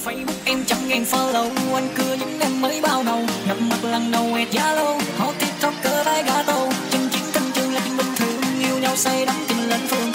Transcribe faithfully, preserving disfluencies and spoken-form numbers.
Facebook em trăm ngàn follow, anh cưa những em mới bao đầu, gặp mặt lần đầu ẹt giá lâu, họ tiktoker gái gà tô, chân chiến thanh trường là chuyện bình thường, yêu nhau say đắm tình lên phương.